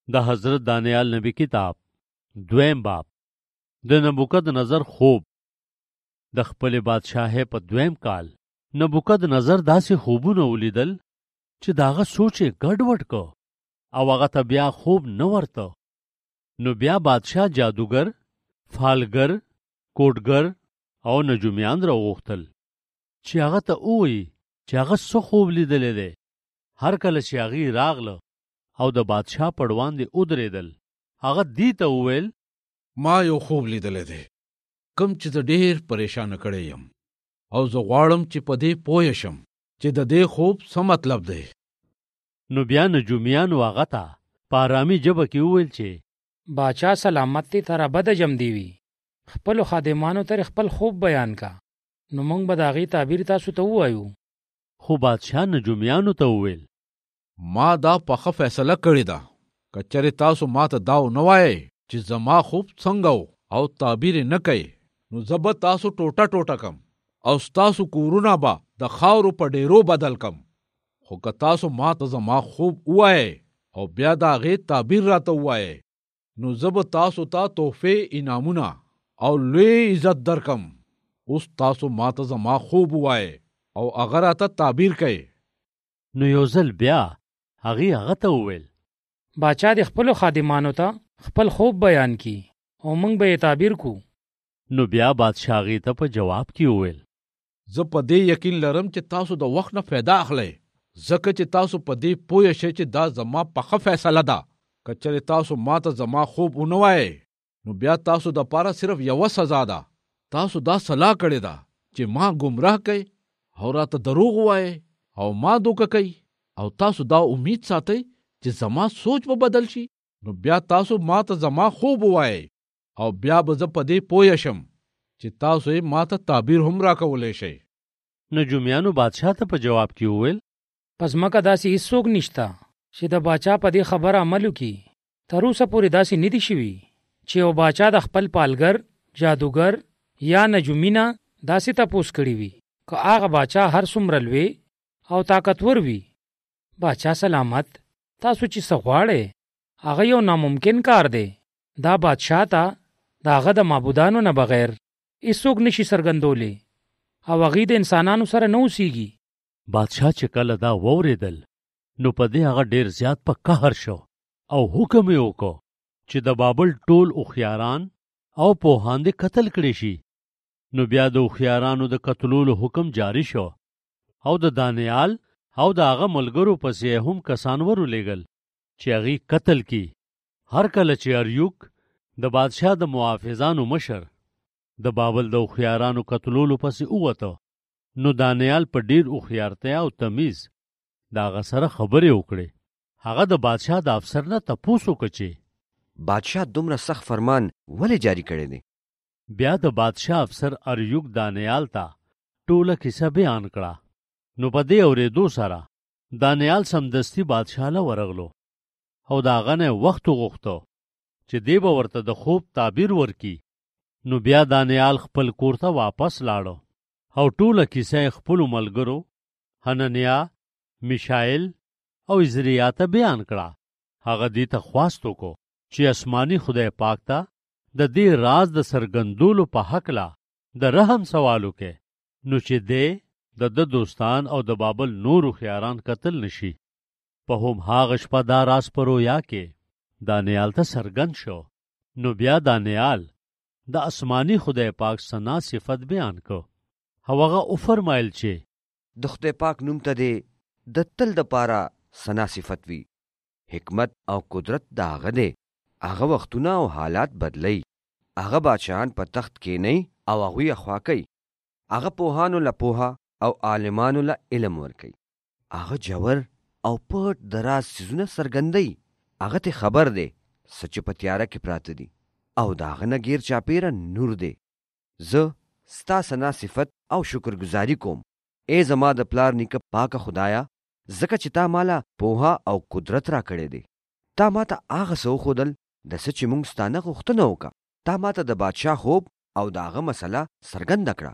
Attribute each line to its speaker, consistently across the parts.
Speaker 1: د حضرت دانیال نبی کتاب دویم باب. د نبوکد نظر خوب. د خپل بادشاهۍ په دویم کال نبوکد نظر داسې خوبونه ولیدل چې داغه سوچ یې ګډوډ کو او هغه ته بیا خوب نه ورته. نو بیا بادشاه جادوګر، فالګر، کوډګر او نجومیان راوغوښتل چې هغه ته ووایي چې هغه څه خوب لیدلی دی. هر کله چې هغې راغله او د بادشاه په وړاندې ودرېدل، هغه دې ته وویل
Speaker 2: ما یو خوب لیدلی دی کوم چې زه ډېر پریشانه کړی یم او زه غواړم چې په دې پوه شم چې د دې خوب څه مطلب دی.
Speaker 1: نو بیا نجومیانو هغه ته په ارامي ژبه کې وویل چې
Speaker 3: باچا سلامت دی تر ابده جم دیوي. خپلو خادمانو ته خپل خوب بیان کا، نو موږ به د هغې تعبیر تاسو ته ووایو.
Speaker 1: خو بادشاه نجومیانو ته وویل
Speaker 2: ما دا پخه فیصله کړې ده که چېرې تاسو ما ته دا ونه وایئ چې زما خوب څنګه او تعبیر نه کوي، نو زه به تاسو ټوټه ټوټه کم او ستاسو کورونه به د خاورو په ډیرو بدل کم. خو که تاسو ما ته زما خوب ووایئ او بیا د هغې تعبیر راته ووایئ، نو زه به تاسو ته تحفې، انعامونه او لوی عزت درکم. اوس تاسو ما ته زما خوب ووایئ او هغه راته تعبیر کوي.
Speaker 1: نو یو ځل بیا هغې هغه ته وویل
Speaker 3: باچا د خپلو خادمانو ته خپل خوب بیان کی او موږ به یې تعبیر کو.
Speaker 1: نو بیا بادشاه هغې ته په جواب کې وویل
Speaker 2: زه په دې یقین لرم چې تاسو د وخت نه فایده اخلئ، ځکه چې تاسو په دې پوه شئ چې دا زما پخه فیصله ده. که چېرې تاسو ما ته زما خوب ونه وایئ، نو بیا تاسو دپاره صرف یوه سزا ده. تاسو دا صلاح کړې ده چې ما ګمراه کوئ او راته دروغ ووایئ او ما دوکه کوي، او تاسو دا امید ساتئ چې زما سوچ به بدل شي. نو بیا تاسو ما ته زما خوب ووایئ او بیا به زه په دې پوه شم چې تاسو یې ما ته تعبیر هم راکولی شئ.
Speaker 1: نجومیانو بادشاه ته په جواب کې وویل
Speaker 3: په ځمکه داسې هیڅوک نشته چې د باچا په دې خبره عمل وکړي. تر اوسه پورې داسې نه دي شوي چې یو باچا د خپل پالګر، جادوګر یا نجومینه داسې تپوس کړي وي که هغه باچا هر څومره لوی او طاقتور وي. باچا سلامت، تاسو چې څه غواړئ هغه یو ناممکن کار دی. دا بادشاه ته د هغه د معبودانو نه بغیر هیڅوک نشي څرګندولی او هغې د انسانانو سره نه اوسیږي.
Speaker 1: بادشاه چې کله دا واورېدل نو په دې هغه ډېر زیات په قهر شو او حکم یې وکړ چې د بابل ټول هوښیاران او پوهان دې قتل کړي شي. نو بیا د هوښیارانو د قتلولو حکم جاری شو او د دانیال او د هغه ملګرو پسې هم کسان ورولېږل چې هغې قتل کی. هر کله چې اریوک د بادشاه د محافظانو مشر د بابل د هوښیارانو قتلولو پسې ووته، نو دانیال په ډېر هوښیارتیا او تمیز د هغه سره خبرې وکړې. هغه د بادشاه د افسر نه تپوس وکړ چې
Speaker 4: بادشاه دومره سخت فرمان ولې جاری کړی دی؟
Speaker 1: بیا د بادشاه افسر اریوک دانیال ته ټوله کیسه بیان کړه. نو په دې اورېدو سره دانیال سمدستي بادشاه له ورغلو او د هغه نه وخت وغوښته چې دی به ورته د خوب تعبیر ورکي. نو بیا دانیال خپل کور ته واپس لاړو او ټوله کیسه یې خپلو ملګرو حننیا، میشایل او عزریا ته بیان کړه. هغه دې ته خواست وکړو چې آسماني خدای پاک ته د دې راز د څرګندولو په هکله د رحم سوال وکړي، نو چې دی د دوستان او د بابل نور هوښیاران قتل نشي. په هم هغه شپه دا راز په رویا کې دانیال ته څرګند شو. نو بیا دانیال د آسماني خدای پاک ثنا صفت بیان کو او هغه وفرمایل چې
Speaker 4: د خدای پاک نوم ته دی د تل دپاره ثنا صفت وي. حکمت او قدرت د هغه دی. هغه وختونه او حالات بدلی. هغه بادشاهان په تخت کښېنئ او هغوی اخوا کوي. هغه پوهانو له پوهه او عالمانو له علم ورکوي. هغه جوور او پټ د راز څیزونه څرګندوي. هغه ته خبر دی څه چې په تیاره کې پراته دي او د هغه نه غیر چاپیره نور دی. زه ستا ثنا صفت او شکرګزاري کوم ای زما د پلار نیکه پاکه خدایا، ځکه چې تا ماله پوهه او قدرت را کړی دی. تا ماته هغه څه وښودل د څه چې موږ ستا نه غوښتنه وکړه. تا ماته د بادشاه خوب او د هغه مسله څرګنده کړه.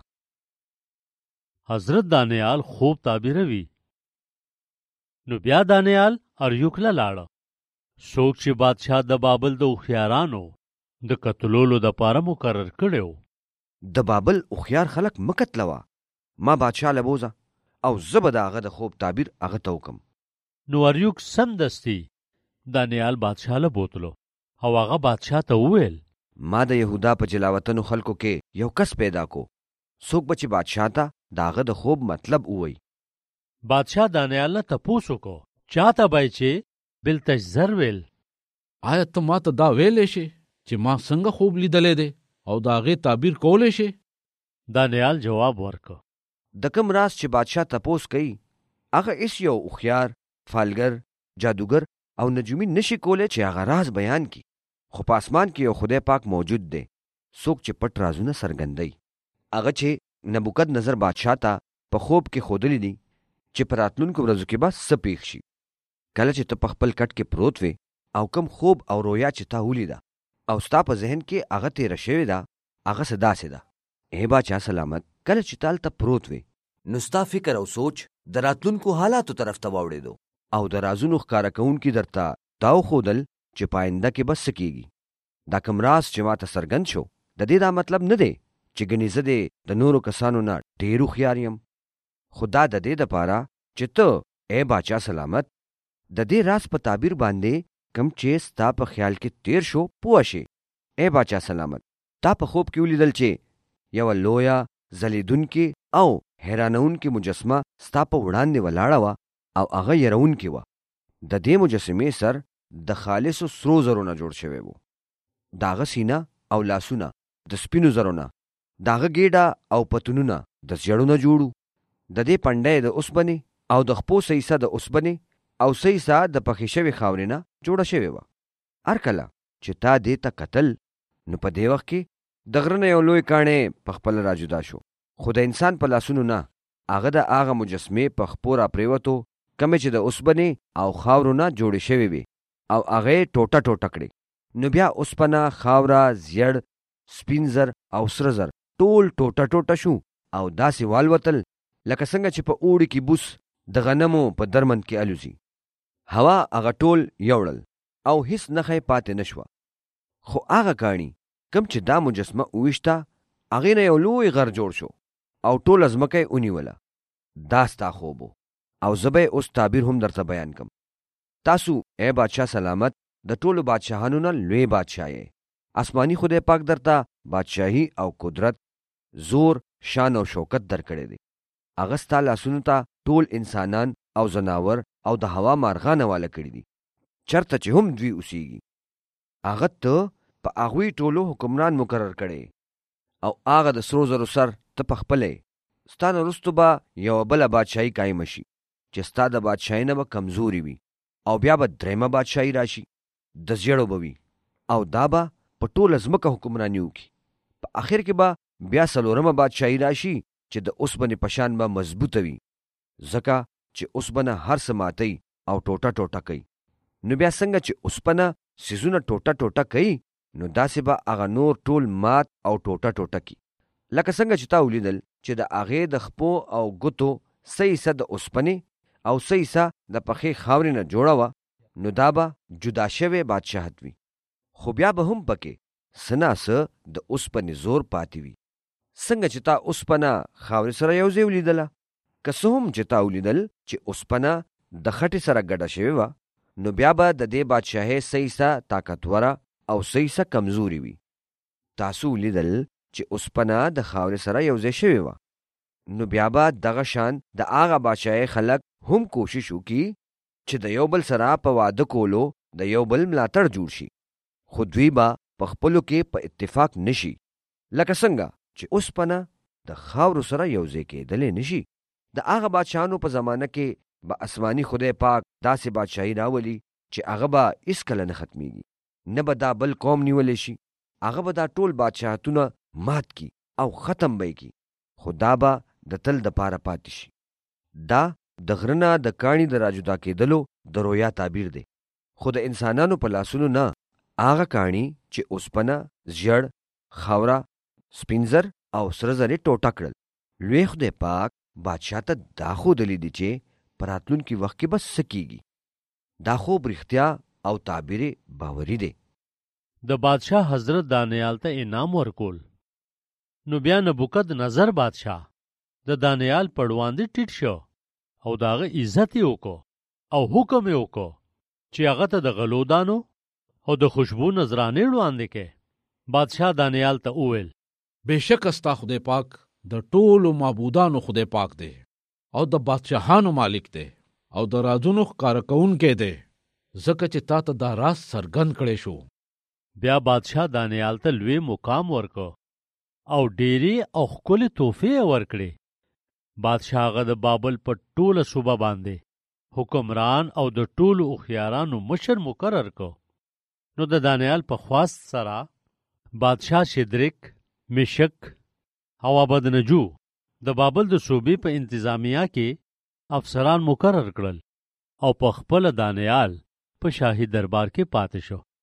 Speaker 1: حضرت دانیال خوب تعبیروي. نو بیا دانیال اریوک له لاړه څوک چې بادشاه د بابل د هوښیارانو د قتلولو دپاره مقرر کړی و.
Speaker 4: د بابل هوښیار خلک مه قتلوه، ما بادشاه له بوځه او زه به د هغه د خوب تعبیر هغه ته وکم.
Speaker 1: نو اریوک سمدستي دانیال بادشاه له بوتلو او هغه بادشاه ته وویل
Speaker 4: ما د یهودا په جلاوطنو خلکو کې یو کس پیدا کو، څوک به چې بادشاه ته د هغه د خوب مطلب ووایي.
Speaker 1: بادشاه دانیال نه تپوس وکړو چاته به چې بلتش زر ویل
Speaker 2: آیا ته ما ته دا ویلی شي چې ما څنګه خوب لیدلی دی او د هغې تعبیر کولی شي؟
Speaker 1: دانیال جواب ورکړ
Speaker 4: د کوم راز چې بادشاه تپوس کوي هغه هیڅ یو هوښیار، فالګر، جادوګر او نجومی نشي کولی چې هغه راز بیان کی. خو په اسمان کې یو خدای پاک موجود دی، څوک چې پټ رازونه څرګندوي. هغه چې نبوکد نظر بادشاه ته په خوب کې ښودلی دي چې په راتلونکو ورځو کې به څه پیښ شي. کله چې ته په خپل کټ کې پروت وې او کم خوب او رویا چې تا ولیده او ستا په ذهن کې هغه تیره شوې ده هغه څه داسې ده. ای باچا سلامت، کله چې تا هلته پروت وې نو ستا فکر او سوچ د راتلونکو حالاتو طرف ته واوړېدو او د رازونو ښکاره کوونکي درته دا وښودل چې پاینده کې به څه کیږي. دا کوم راز چې ما ته څرګند شو د دې دا مطلب نه دی چې ګنې زه دې د نورو کسانو نه ډېر هوښیار یم، خو دا د دې دپاره چې ته ای باچا سلامت د دې راز په تعبیر باندې کم چې ستا په خیال کې تیر شو پوه شي. ای باچا سلامت، تا په خوب کې ولیدل چې یوه لویه ځلیدونکې او حیرانونکې مجسمه ستا په وړاندې ولاړه وه او هغه یرونکې وه. د دې مجسمې سر د خالصو سرو زرو نه جوړ شوی و، د هغه سینه او لاسونه د سپینو زرو نه، د هغه ګېډه او پتونونه د زیړو نه جوړو، د دې پنډۍ د اوسپنې او د خپو سیسه د اوسپنې او سیسه د پخې شوې خاورې نه جوړه شوې وه. هر کله چې تا دې ته کتل نو په دې وخت کې د غره نه یو لوی کاڼی په خپله راجدا شو، خو د انسان په لاسونو نه. هغه د هغه مجسمې په خپو راپرېوتو کمې چې د اوسپنې او خاورو نه جوړې شوې وې او هغه یې ټوټه ټوټه کړې. نو بیا اوسپنه، خاوره، زیړ، سپین زر او سره زر ټول ټوټه ټوټه شو او داسې والوتل لکه څنګه چې په اوړي کې بوس د غنمو په درمند کې الوزي. هوا هغه ټول یوړل او هیڅ نښه پاتې نشوه. خو هغه کاڼي کم چې دا مجسمه وویشته هغې نه یو لوی غر جوړ شو او ټوله ځمکه یې ونیوله. دا ستا خوب و او زه به اوس تعبیر هم درته بیان کم. تاسو ای بادشاه سلامت د ټولو بادشاهانو نه لوی بادشاه یې. آسماني خدای پاک درته بادشاهي او قدرت، زور، شان او شوکت درکړی دی. هغه ستا لاسونو ته ټول انسانان او زناور او د هوا مارغان واله کړي دي، چرته چې هم دوی اوسیږي. هغه ته په هغوی ټولو حکمران مقرر کړی او هغه د سرو زرو سر ته پخپله ستا نه وروستو به یوه بله بادشاهي قایمه شي چې ستا د بادشاهۍ نه به کمزوري وي او بیا به درېیمه بادشاهي راشي د زیړو به وي او دا به په ټوله ځمکه حکمراني وکړي. په آخر کې به بیا څلورمه بادشاهي راشي چې د اوسپنې په شان به مضبوطه وي، ځکه چې اوسپنه هر څه ماتوي او ټوټه ټوټه کوي. نو بیا څنګه چې اوسپنه څیزونه ټوټه ټوټه کوي نو داسې به هغه نور ټول مات او ټوټه ټوټه کړي. لکه څنګه چې تا ولیدل چې د هغې د خپو او ګوتو څه حصه د اوسپنې او څه حصه د پخې خاورې نه جوړه وه، نو دا به جدا شوی بادشاهت وي. خو بیا به هم پکې څه ناڅه د اوسپنې زور پاتې وي. څنګه چې تا اوسپنه خاورې سره یو ځای ولیدله، که څه هم چې تا ولیدل چې اوسپنه د خټې سره ګډه شوې وه، نو بیا به د دې بادشاهۍ څه حصه طاقتوره او څه حصه کمزوري وي. تاسو ولیدل چې اوسپنه د خاورې سره یو ځای شوې وه، نو بیا به دغه شان د هغه بادشاهۍ خلک هم کوشش وکړي چې د یو بل سره په واده کولو د یو بل ملاتړ جوړ شي، خو دوی به په خپلو کې په اتفاق نشي. لکه څنګه چې اوسپنه د خاورو سره یو ځای کېدلی نشي. د هغه بادشاهانو په زمانه کې به آسماني خدای پاک داسې بادشاهي راولي چې هغه به هېڅکله نه ختمیږي، نه به دا بل قوم نیولی شي. هغه به دا ټول بادشاهتونه مات کی او ختم به یې کی، خو دا به د تل دپاره پاتې شي. دا د غره نه د کاڼي د راجدا کېدلو د رویا تعبیر دی. خو د انسانانو په لاسونو نه هغه کاڼي چې اوسپنه، زیړ، خاوره، سپین زر او سره زر یې ټوټه کړل. لوی خدای پاک بادشاه ته دا ښودلی دي چې په راتلونکي وخت کې به څه کیږي. دا خوب رښتیا او تعبیر باوري دی.
Speaker 1: د بادشاه حضرت دانیال ته انعام ورکول. نو بیا نبوکد نظر بادشاه د دانیال په وړاندې ټیټ شو او د هغه عزت یې وکړو او حکم یې وکړو چې هغه ته د غلو دانو او د خوشبو نذرانې وړاندې کړي. بادشاه دانیال ته وویل
Speaker 2: بېشکه ستا خدای پاک د ټولو معبودانو خدای پاک دی او د بادشاهانو مالک دی او د رازونو ښکاره کوونکی دی، ځکه چې تا ته دا راز څرګند کړی شو.
Speaker 1: بیا بادشاه دانیال ته لوی مقام ورکو او ډېرې او ښکلې تحفې یې ورکړې. بادشاه هغه د بابل په ټوله صوبه باندې حکمران او د ټولو هوښیارانو مشر مقرر کو. نو د دانیال په خواست سره بادشاه شدرک، مشک او ابدنجو د بابل د صوبې په انتظامیه کې افسران مقرر کړل او په خپل دانیال په شاهي دربار کې پاتې شو.